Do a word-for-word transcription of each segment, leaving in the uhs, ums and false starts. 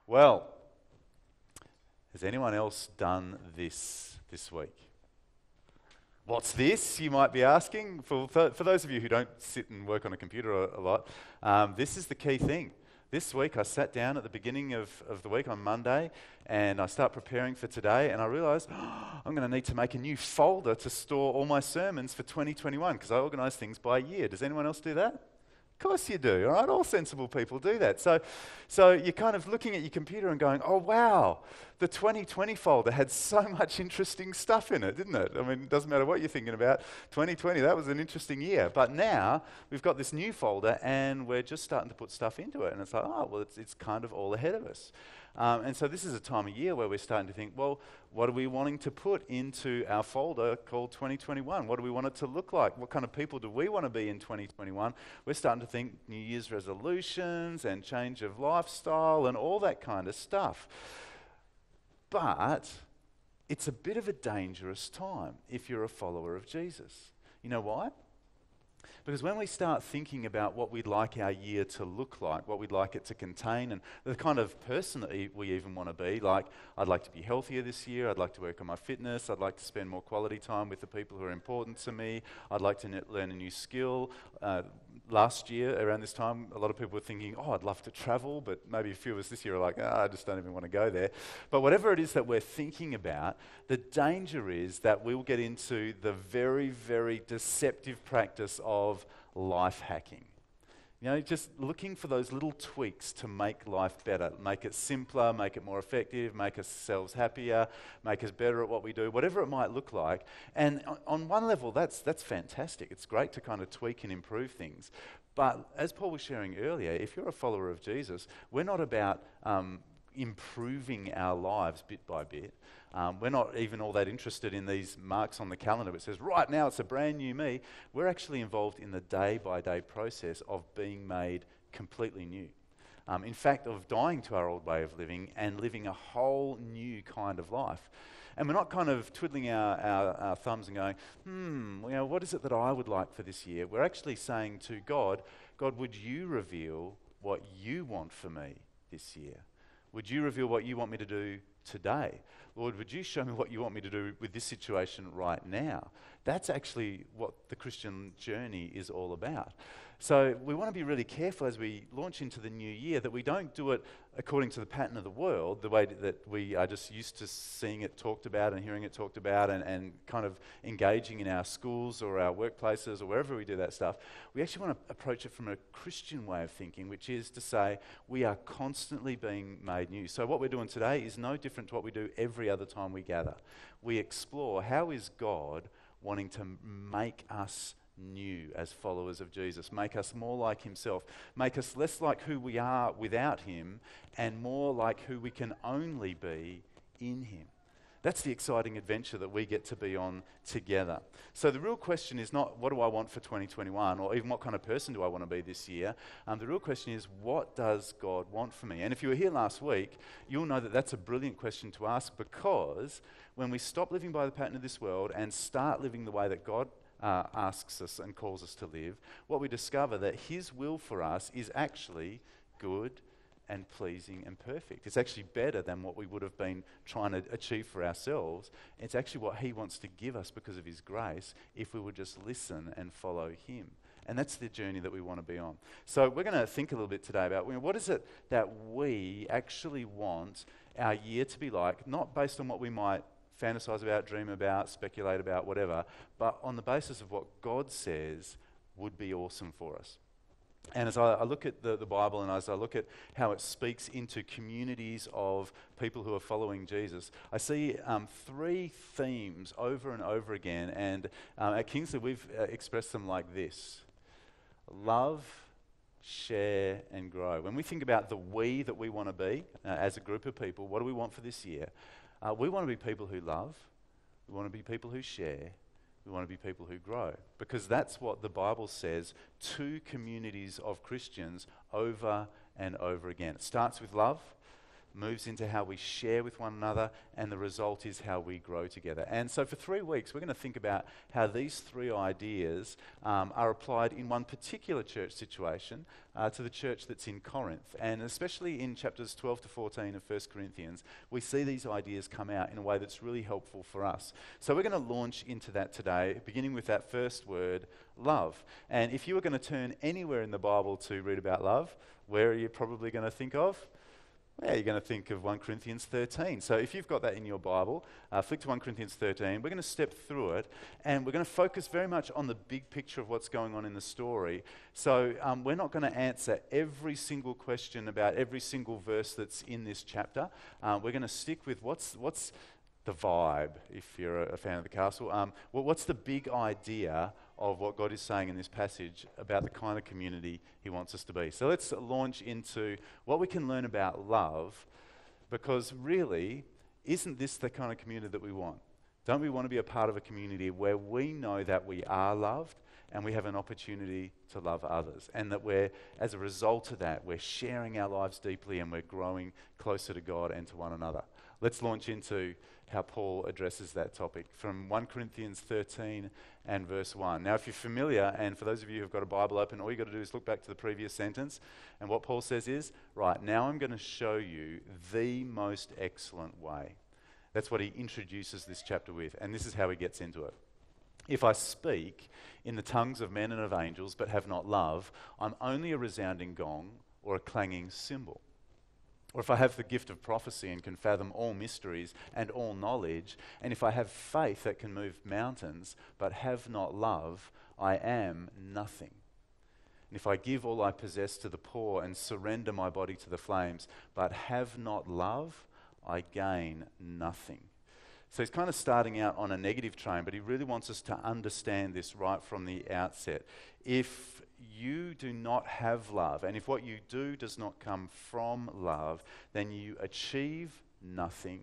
Well, has anyone else done this this week? What's this, you might be asking? For, for, for those of you who don't sit and work on a computer a, a lot, um, this is the key thing. This week I sat down at the beginning of, of the week on Monday and I start preparing for today and I realised oh, I'm going to need to make a new folder to store all my sermons for twenty twenty-one because I organise things by year. Does anyone else do that? Of course you do, all right? All sensible people do that. So, so you're kind of looking at your computer and going, oh, wow, the twenty twenty folder had so much interesting stuff in it, didn't it? I mean, it doesn't matter what you're thinking about. twenty twenty, that was an interesting year. But now we've got this new folder and we're just starting to put stuff into it. And it's like, oh, well, it's, it's kind of all ahead of us. Um, and so this is a time of year where we're starting to think, well, what are we wanting to put into our folder called twenty twenty-one? What do we want it to look like? What kind of people do we want to be in twenty twenty-one? We're starting to think New Year's resolutions and change of lifestyle and all that kind of stuff. But it's a bit of a dangerous time if you're a follower of Jesus. You know why? Because when we start thinking about what we'd like our year to look like, what we'd like it to contain, and the kind of person that we even want to be, like, I'd like to be healthier this year, I'd like to work on my fitness, I'd like to spend more quality time with the people who are important to me, I'd like to ne- learn a new skill. Uh, last year, around this time, a lot of people were thinking, oh, I'd love to travel, but maybe a few of us this year are like, oh, I just don't even want to go there. But whatever it is that we're thinking about, the danger is that we'll get into the very, very deceptive practice of life hacking. You know, just looking for those little tweaks to make life better, make it simpler, make it more effective, make ourselves happier, make us better at what we do, whatever it might look like. And on, on one level, that's that's fantastic. It's great to kind of tweak and improve things. But as Paul was sharing earlier, if you're a follower of Jesus, we're not about um, improving our lives bit by bit. Um, we're not even all that interested in these marks on the calendar which says, right now it's a brand new me. We're actually involved in the day-by-day process of being made completely new. Um, in fact, of dying to our old way of living and living a whole new kind of life. And we're not kind of twiddling our, our, our thumbs and going, hmm, you know, what is it that I would like for this year? We're actually saying to God, God, would you reveal what you want for me this year? Would you reveal what you want me to do today? Lord, would you show me what you want me to do with this situation right now? That's actually what the Christian journey is all about. So we want to be really careful as we launch into the new year that we don't do it according to the pattern of the world, the way that we are just used to seeing it talked about and hearing it talked about and, and kind of engaging in our schools or our workplaces or wherever we do that stuff. We actually want to approach it from a Christian way of thinking, which is to say we are constantly being made new. So what we're doing today is no different to what we do every other time we gather. We explore how is God wanting to make us new as followers of Jesus, make us more like himself, make us less like who we are without him and more like who we can only be in him. That's the exciting adventure that we get to be on together. So the real question is not what do I want for twenty twenty-one or even what kind of person do I want to be this year. Um, the real question is what does God want for me? And if you were here last week, you'll know that that's a brilliant question to ask because when we stop living by the pattern of this world and start living the way that God Uh, asks us and calls us to live, what we discover that his will for us is actually good and pleasing and perfect. It's actually better than what we would have been trying to achieve for ourselves. It's actually what he wants to give us because of his grace if we would just listen and follow him. And that's the journey that we want to be on. So we're going to think a little bit today about, you know, what is it that we actually want our year to be like, not based on what we might fantasize about, dream about, speculate about, whatever, but on the basis of what God says would be awesome for us. And as I, I look at the, the Bible and as I look at how it speaks into communities of people who are following Jesus, I see um, three themes over and over again. And um, at Kingsley, we've uh, expressed them like this: love, share, and grow. When we think about the we that we want to be uh, as a group of people, what do we want for this year? Uh, we want to be people who love, we want to be people who share, we want to be people who grow. Because that's what the Bible says to communities of Christians over and over again. It starts with love. moves into how we share with one another, and the result is how we grow together. And so for three weeks, we're going to think about how these three ideas um, are applied in one particular church situation uh, to the church that's in Corinth. And especially in chapters twelve to fourteen of First Corinthians, we see these ideas come out in a way that's really helpful for us. So we're going to launch into that today, beginning with that first word, love. And if you were going to turn anywhere in the Bible to read about love, where are you probably going to think of? Yeah, you're going to think of First Corinthians thirteen. So if you've got that in your Bible, uh, flick to First Corinthians thirteen. We're going to step through it, and we're going to focus very much on the big picture of what's going on in the story. So um, we're not going to answer every single question about every single verse that's in this chapter. Uh, we're going to stick with what's what's the vibe, if you're a, a fan of the castle. Um, well, what's the big idea of what God is saying in this passage about the kind of community he wants us to be? So let's launch into what we can learn about love, because really, isn't this the kind of community that we want? Don't we want to be a part of a community where we know that we are loved and we have an opportunity to love others, and that we're, as a result of that, we're sharing our lives deeply and we're growing closer to God and to one another? Let's launch into how Paul addresses that topic from First Corinthians thirteen and verse one. Now, if you're familiar, and for those of you who've got a Bible open, all you've got to do is look back to the previous sentence, and what Paul says is, right, now I'm going to show you the most excellent way. That's what he introduces this chapter with, and this is how he gets into it. If I speak in the tongues of men and of angels, but have not love, I'm only a resounding gong or a clanging cymbal. Or if I have the gift of prophecy and can fathom all mysteries and all knowledge, and if I have faith that can move mountains, but have not love, I am nothing. And if I give all I possess to the poor and surrender my body to the flames, but have not love, I gain nothing. So he's kind of starting out on a negative train, but he really wants us to understand this right from the outset. If you do not have love, and if what you do does not come from love, then you achieve nothing,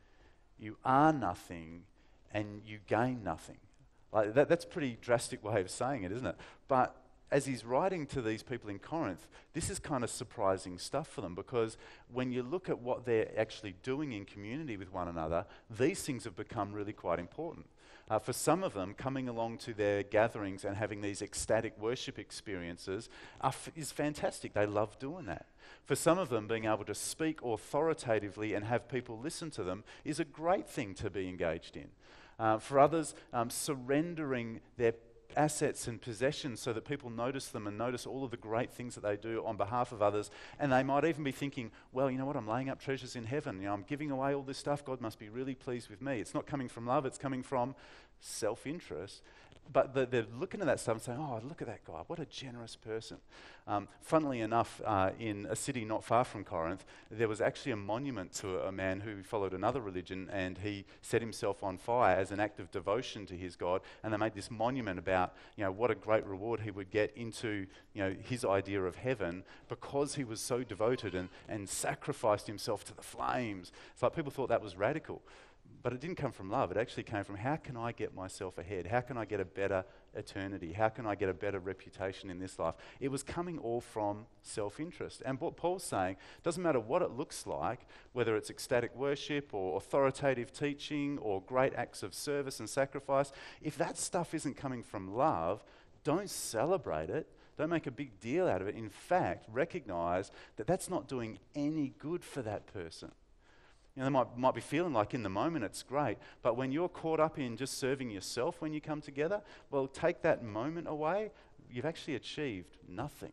you are nothing, and you gain nothing. Like that, that's a pretty drastic way of saying it, isn't it? But as he's writing to these people in Corinth, this is kind of surprising stuff for them, because when you look at what they're actually doing in community with one another, these things have become really quite important. Uh, for some of them, coming along to their gatherings and having these ecstatic worship experiences are f- is fantastic. They love doing that. For some of them, being able to speak authoritatively and have people listen to them is a great thing to be engaged in. Uh, for others, um, surrendering their assets and possessions so that people notice them and notice all of the great things that they do on behalf of others. And they might even be thinking, well, you know what, I'm laying up treasures in heaven. You know, I'm giving away all this stuff. God must be really pleased with me. It's not coming from love, it's coming from self-interest. But the, they're looking at that stuff and saying, oh, look at that guy, what a generous person. Um, funnily enough, uh, in a city not far from Corinth, there was actually a monument to a man who followed another religion, and he set himself on fire as an act of devotion to his God, and they made this monument about, you know, what a great reward he would get into, you know, his idea of heaven because he was so devoted and, and sacrificed himself to the flames. It's like people thought that was radical. But it didn't come from love. It actually came from, how can I get myself ahead? How can I get a better eternity? How can I get a better reputation in this life? It was coming all from self-interest. And what Paul's saying, doesn't matter what it looks like, whether it's ecstatic worship or authoritative teaching or great acts of service and sacrifice, if that stuff isn't coming from love, don't celebrate it. Don't make a big deal out of it. In fact, recognize that that's not doing any good for that person. You know, they might, might be feeling like in the moment it's great, but when you're caught up in just serving yourself when you come together, well, take that moment away, you've actually achieved nothing.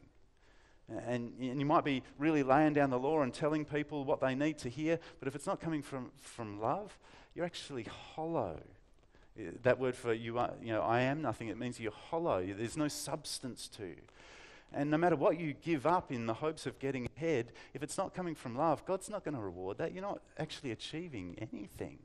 And, and you might be really laying down the law and telling people what they need to hear, but if it's not coming from, from love, you're actually hollow. That word for you, are, you know, I am nothing, it means you're hollow. There's no substance to you. And no matter what you give up in the hopes of getting ahead, if it's not coming from love, God's not going to reward that. You're not actually achieving anything.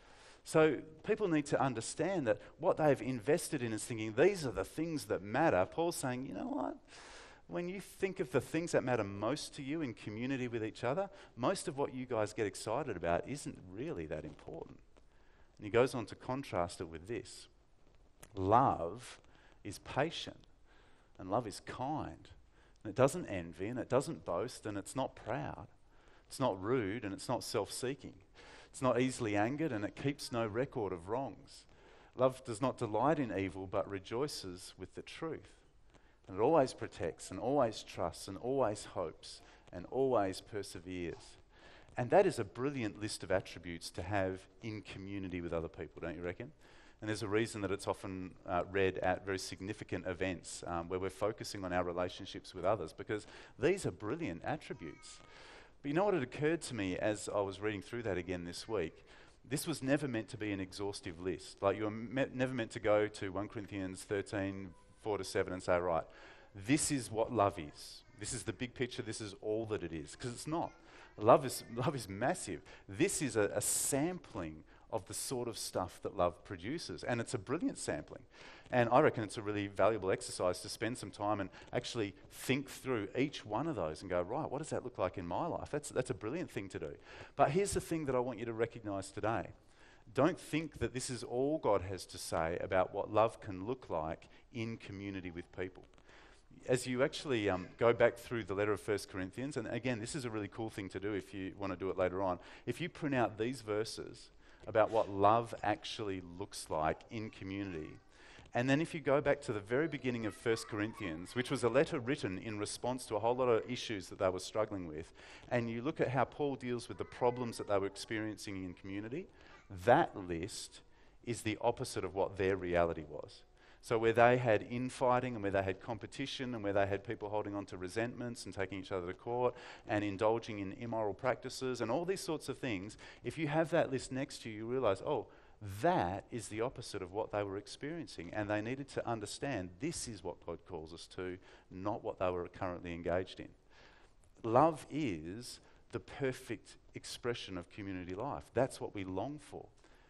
So people need to understand that what they've invested in is thinking, these are the things that matter. Paul's saying, you know what? When you think of the things that matter most to you in community with each other, most of what you guys get excited about isn't really that important. And he goes on to contrast it with this. Love is patient. And love is kind, and it doesn't envy, and it doesn't boast, and it's not proud. It's not rude and it's not self-seeking. It's not easily angered and it keeps no record of wrongs. Love does not delight in evil but rejoices with the truth. And it always protects and always trusts and always hopes and always perseveres. And that is a brilliant list of attributes to have in community with other people, don't you reckon? And there's a reason that it's often uh, read at very significant events um, where we're focusing on our relationships with others, because these are brilliant attributes. But you know what had occurred to me as I was reading through that again this week? This was never meant to be an exhaustive list. Like, you were me- never meant to go to First Corinthians thirteen, four to seven and say, right, this is what love is. This is the big picture. This is all that it is. Because it's not. Love is, love is massive. This is a, a sampling of the sort of stuff that love produces. And it's a brilliant sampling. And I reckon it's a really valuable exercise to spend some time and actually think through each one of those and go, right, what does that look like in my life? That's, that's a brilliant thing to do. But here's the thing that I want you to recognize today. Don't think that this is all God has to say about what love can look like in community with people. As you actually um, go back through the letter of First Corinthians, and again, this is a really cool thing to do if you want to do it later on. If you print out these verses about what love actually looks like in community, and then if you go back to the very beginning of First Corinthians, which was a letter written in response to a whole lot of issues that they were struggling with, and you look at how Paul deals with the problems that they were experiencing in community, that list is the opposite of what their reality was. So where they had infighting and where they had competition and where they had people holding on to resentments and taking each other to court and indulging in immoral practices and all these sorts of things, if you have that list next to you, you realize, oh, that is the opposite of what they were experiencing. And they needed to understand this is what God calls us to, not what they were currently engaged in. Love is the perfect expression of community life. That's what we long for.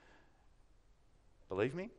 Believe me?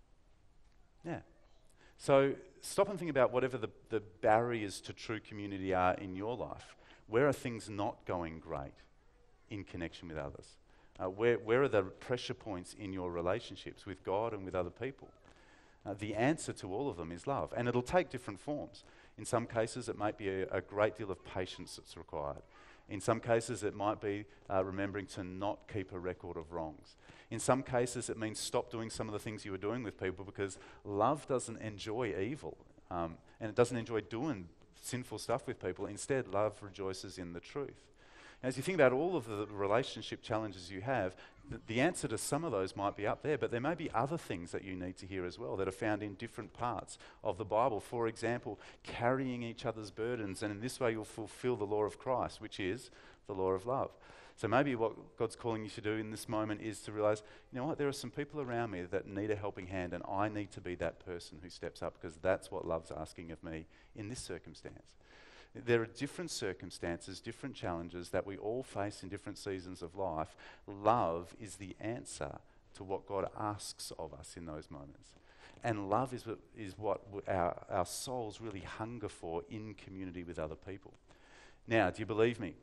Yeah. So stop and think about whatever the, the barriers to true community are in your life. Where are things not going great in connection with others? Uh, where, where are the pressure points in your relationships with God and with other people? Uh, the answer to all of them is love. And it'll take different forms. In some cases, it might be a, a great deal of patience that's required. In some cases, it might be uh, remembering to not keep a record of wrongs. In some cases, it means stop doing some of the things you were doing with people, because love doesn't enjoy evil, um, and it doesn't enjoy doing sinful stuff with people. Instead, love rejoices in the truth. As you think about all of the relationship challenges you have, th- the answer to some of those might be up there, but there may be other things that you need to hear as well that are found in different parts of the Bible. For example, carrying each other's burdens, and in this way you'll fulfill the law of Christ, which is the law of love. So maybe what God's calling you to do in this moment is to realize, you know what, there are some people around me that need a helping hand, and I need to be that person who steps up, because that's what love's asking of me in this circumstance. There are different circumstances, different challenges that we all face in different seasons of life. Love is the answer to what God asks of us in those moments. And love is what, is what our, our souls really hunger for in community with other people. Now, do you believe me?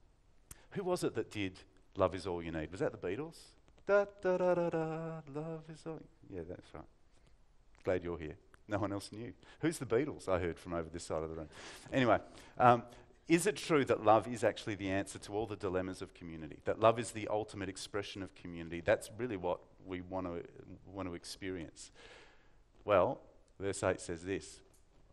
Who was it that did Love Is All You Need? Was that the Beatles? Da da da da da, love is all. Yeah, that's right. Glad you're here. No one else knew. Who's the Beatles? I heard from over this side of the room. Anyway, um, is it true that love is actually the answer to all the dilemmas of community? That love is the ultimate expression of community? That's really what we want to want to experience. Well, verse eight says this: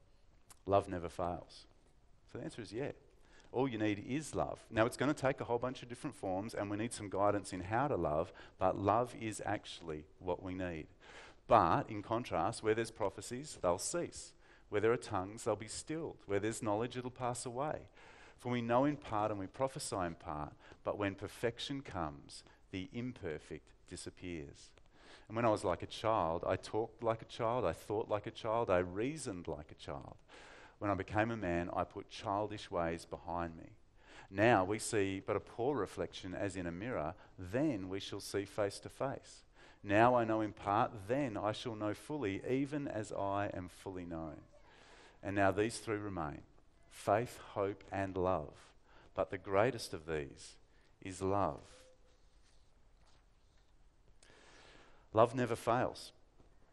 love never fails. So the answer is yeah. All you need is love. Now, it's going to take a whole bunch of different forms, and we need some guidance in how to love, but love is actually what we need. But, in contrast, where there's prophecies, they'll cease. Where there are tongues, they'll be stilled. Where there's knowledge, it'll pass away. For we know in part and we prophesy in part, but when perfection comes, the imperfect disappears. And when I was like a child, I talked like a child, I thought like a child, I reasoned like a child. When I became a man, I put childish ways behind me. Now we see but a poor reflection as in a mirror, then we shall see face to face. Now I know in part, then I shall know fully, even as I am fully known. And now these three remain: faith, hope, and love. But the greatest of these is love. Love never fails.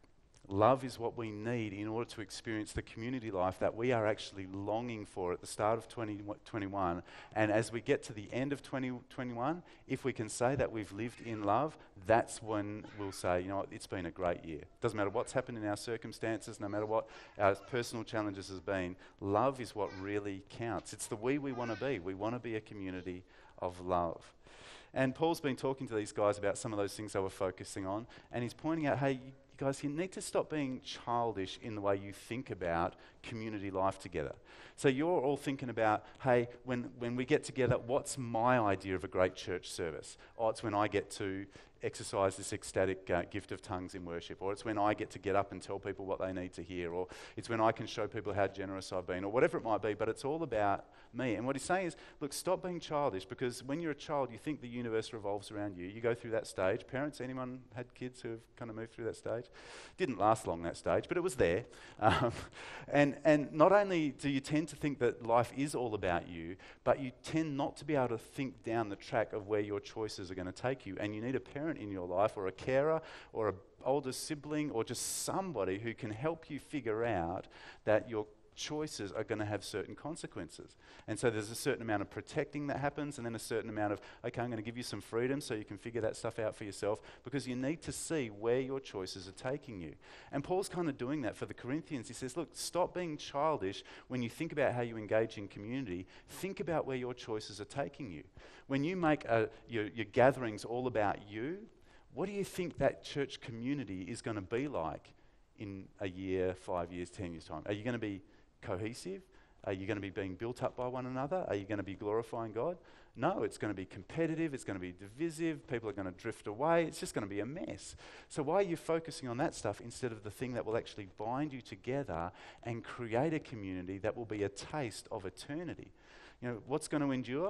Love is what we need in order to experience the community life that we are actually longing for at the start of twenty twenty-one. And as we get to the end of twenty twenty-one, if we can say that we've lived in love, that's when we'll say, you know what, it's been a great year. Doesn't matter what's happened in our circumstances, no matter what our personal challenges has been, love is what really counts. It's the we we want to be. We want to be a community of love. And Paul's been talking to these guys about some of those things they were focusing on, and he's pointing out, hey, you guys, you need to stop being childish in the way you think about community life together. So you're all thinking about, hey, when, when we get together, what's my idea of a great church service? Oh, it's when I get to exercise this ecstatic uh, gift of tongues in worship, or it's when I get to get up and tell people what they need to hear, or it's when I can show people how generous I've been, or whatever it might be, but it's all about me. And what he's saying is, look, stop being childish, because when you're a child, you think the universe revolves around you. You go through that stage. Parents, anyone had kids who have kind of moved through that stage? Didn't last long, that stage, but it was there. Um, and, and not only do you tend to think that life is all about you, but you tend not to be able to think down the track of where your choices are going to take you. And you need a parent in your life, or a carer, or an older sibling, or just somebody who can help you figure out that your choices are going to have certain consequences. And so there's a certain amount of protecting that happens, and then a certain amount of, okay, I'm going to give you some freedom so you can figure that stuff out for yourself, because you need to see where your choices are taking you. And Paul's kind of doing that for the Corinthians. He says, look, stop being childish when you think about how you engage in community. Think about where your choices are taking you. When you make a, your, your gatherings all about you, what do you think that church community is going to be like in a year, five years, ten years' time? Are you going to be cohesive? Are you going to be being built up by one another? Are you going to be glorifying God? No, it's going to be competitive, it's going to be divisive, people are going to drift away, it's just going to be a mess. So why are you focusing on that stuff instead of the thing that will actually bind you together and create a community that will be a taste of eternity? You know, what's going to endure?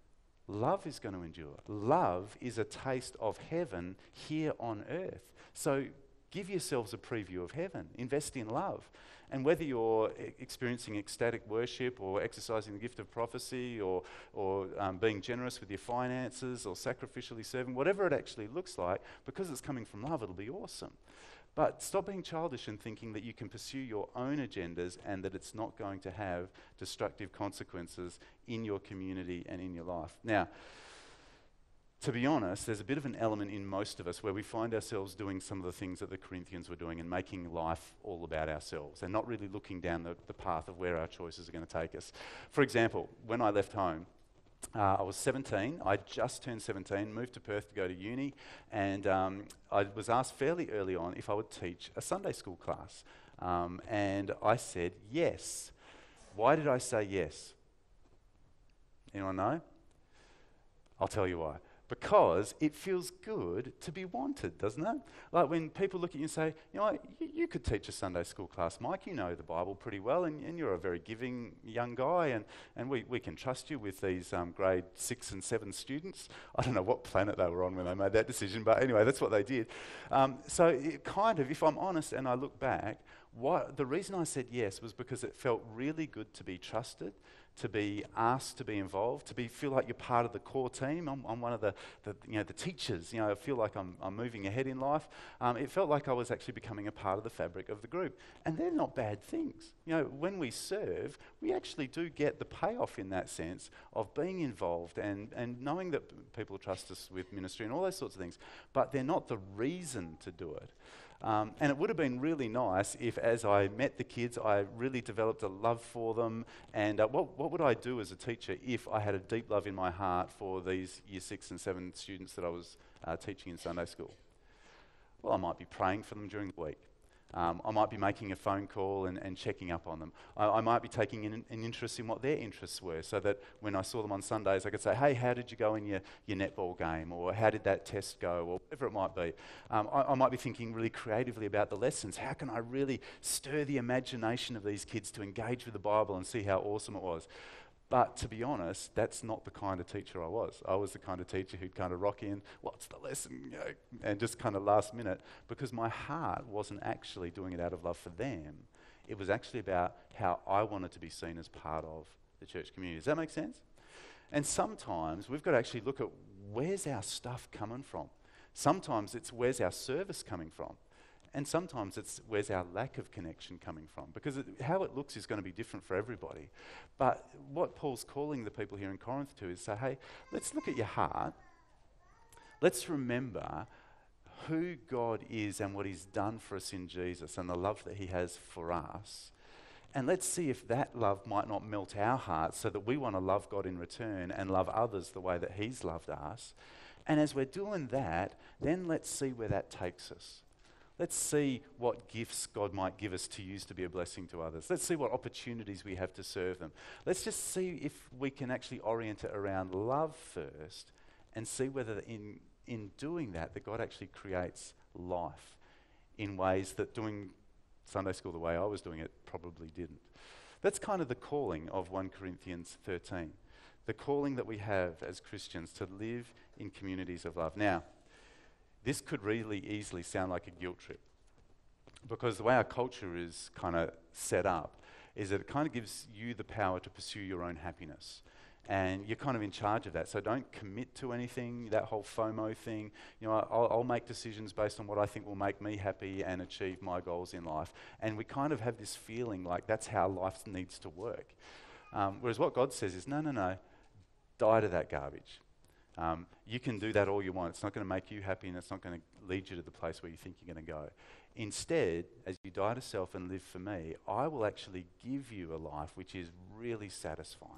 Love is going to endure. Love is a taste of heaven here on earth. So give yourselves a preview of heaven. Invest in love. And whether you're e- experiencing ecstatic worship, or exercising the gift of prophecy, or, or um, being generous with your finances, or sacrificially serving, whatever it actually looks like, because it's coming from love, it'll be awesome. But stop being childish and thinking that you can pursue your own agendas and that it's not going to have destructive consequences in your community and in your life. Now, to be honest, there's a bit of an element in most of us where we find ourselves doing some of the things that the Corinthians were doing and making life all about ourselves and not really looking down the, the path of where our choices are going to take us. For example, when I left home, Uh, I was seventeen, I just turned seventeen, moved to Perth to go to uni, and um, I was asked fairly early on if I would teach a Sunday school class. Um, and I said yes. Why did I say yes? Anyone know? I'll tell you why. Because it feels good to be wanted, doesn't it? Like when people look at you and say, you know what, you, you could teach a Sunday school class, Mike, you know the Bible pretty well, and, and you're a very giving young guy, and, and we, we can trust you with these um, grade six and seven students. I don't know what planet they were on when they made that decision, but anyway, that's what they did. Um, so it kind of, if I'm honest and I look back, what, the reason I said yes was because it felt really good to be trusted, to be asked to be involved, to be feel like you're part of the core team. I'm, I'm one of the, the you know the teachers. You know, I feel like I'm I'm moving ahead in life. Um, it felt like I was actually becoming a part of the fabric of the group, and they're not bad things. You know, when we serve, we actually do get the payoff in that sense of being involved and and knowing that p- people trust us with ministry and all those sorts of things. But they're not the reason to do it. Um, and it would have been really nice if, as I met the kids, I really developed a love for them. And uh, what, what would I do as a teacher if I had a deep love in my heart for these year six and seven students that I was uh, teaching in Sunday school? Well, I might be praying for them during the week. Um, I might be making a phone call and, and checking up on them. I, I might be taking an, an interest in what their interests were, so that when I saw them on Sundays, I could say, hey, how did you go in your, your netball game? Or how did that test go? Or whatever it might be. Um, I, I might be thinking really creatively about the lessons. How can I really stir the imagination of these kids to engage with the Bible and see how awesome it was? But to be honest, that's not the kind of teacher I was. I was the kind of teacher who'd kind of rock in, what's the lesson, you know, and just kind of last minute, because my heart wasn't actually doing it out of love for them. It was actually about how I wanted to be seen as part of the church community. Does that make sense? And sometimes we've got to actually look at, where's our stuff coming from? Sometimes it's, where's our service coming from? And sometimes it's where's our lack of connection coming from? Because it, how it looks is going to be different for everybody. But what Paul's calling the people here in Corinth to is say, hey, let's look at your heart. Let's remember who God is and what he's done for us in Jesus and the love that he has for us. And let's see if that love might not melt our hearts so that we want to love God in return and love others the way that he's loved us. And as we're doing that, then let's see where that takes us. Let's see what gifts God might give us to use to be a blessing to others. Let's see what opportunities we have to serve them. Let's just see if we can actually orient it around love first and see whether in, in doing that, that God actually creates life in ways that doing Sunday school the way I was doing it probably didn't. That's kind of the calling of First Corinthians thirteen. The calling that we have as Christians to live in communities of love. Now, this could really easily sound like a guilt trip, because the way our culture is kind of set up is that it kind of gives you the power to pursue your own happiness. And you're kind of in charge of that. So don't commit to anything, that whole FOMO thing. You know, I'll, I'll make decisions based on what I think will make me happy and achieve my goals in life. And we kind of have this feeling like that's how life needs to work. Um, whereas what God says is, no, no, no, die to that garbage. Um, you can do that all you want. It's not going to make you happy and it's not going to lead you to the place where you think you're going to go. Instead, as you die to self and live for me, I will actually give you a life which is really satisfying.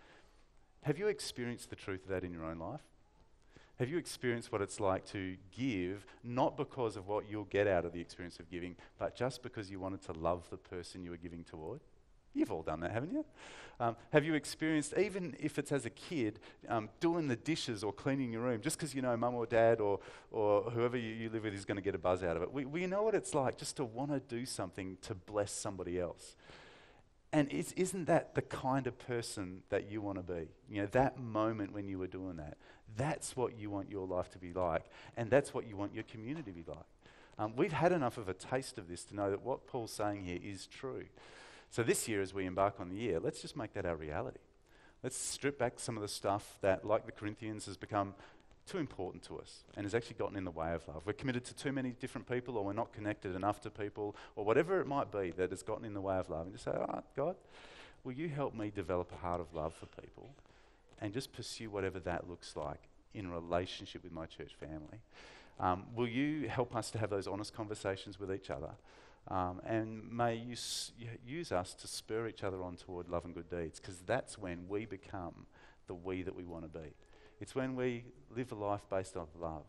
Have you experienced the truth of that in your own life? Have you experienced what it's like to give, not because of what you'll get out of the experience of giving, but just because you wanted to love the person you were giving toward? You've all done that, haven't you? Um, have you experienced, even if it's as a kid, um, doing the dishes or cleaning your room, just because you know mum or dad or, or whoever you, you live with is going to get a buzz out of it? We, we know what it's like just to want to do something to bless somebody else. And is, isn't that the kind of person that you want to be? You know, that moment when you were doing that, that's what you want your life to be like, and that's what you want your community to be like. Um, we've had enough of a taste of this to know that what Paul's saying here is true. So this year, as we embark on the year, let's just make that our reality. Let's strip back some of the stuff that, like the Corinthians, has become too important to us and has actually gotten in the way of love. We're committed to too many different people, or we're not connected enough to people, or whatever it might be that has gotten in the way of love. And just say, all right, God, will you help me develop a heart of love for people and just pursue whatever that looks like in relationship with my church family? Um, will you help us to have those honest conversations with each other? Um, and may you s- use us to spur each other on toward love and good deeds, because that's when we become the we that we want to be. It's when we live a life based on love.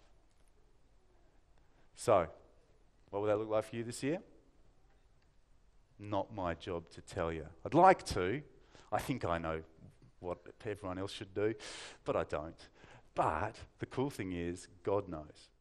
So, what will that look like for you this year? Not my job to tell you. I'd like to. I think I know what everyone else should do, but I don't. But the cool thing is, God knows.